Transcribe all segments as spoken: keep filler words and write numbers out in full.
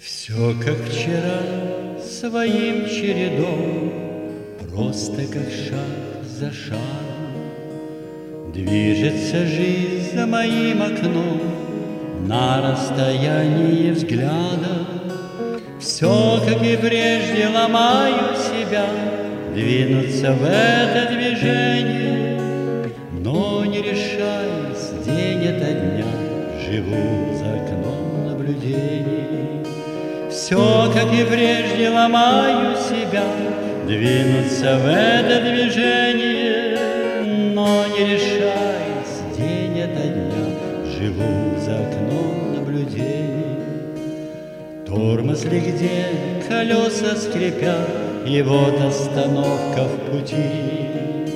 Все как вчера, своим чередом, просто как шаг за шагом. Движется жизнь за моим окном на расстоянии взгляда. Все, как и прежде, ломаю себя, двинуться в это движение, но не решаясь день ото дня, живу за окном наблюдений. Все, как и прежде, ломаю себя, двинуться в это движение, но не решаясь день ото дня, живу за окном наблюдений. Тормоз ли где, колеса скрипят, и вот остановка в пути.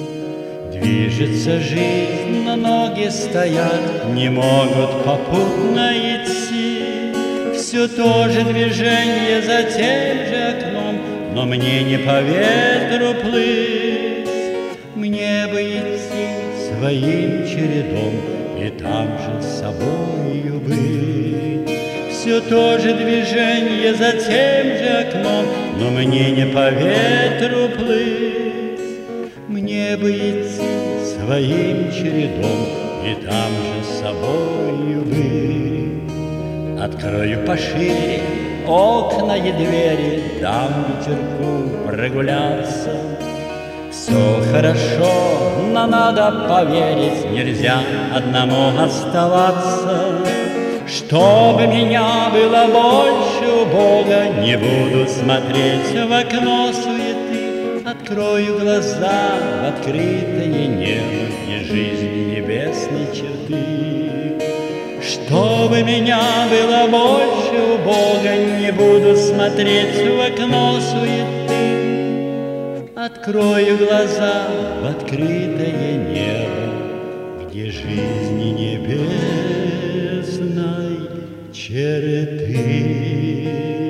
Движется жизнь, но ноги стоят, не могут попутно идти. Все то же движение за тем же окном, но мне не по ветру плыть. Мне бы идти своим чередом и там же с собою быть. Все то же движение за тем же окном, но мне не по ветру плыть. Мне бы идти своим чередом и там же с собою быть. Открою пошире окна и двери, дам ветерку прогуляться. Все хорошо, но надо поверить, нельзя одному оставаться. Чтобы меня было больше у Бога, не буду смотреть в окно суеты. Открою глаза в открытое небо и жизни небесной черты. Чтобы меня было больше у Бога, не буду смотреть в окно суеты. Открою глаза в открытое небо, где жизни небесной черты.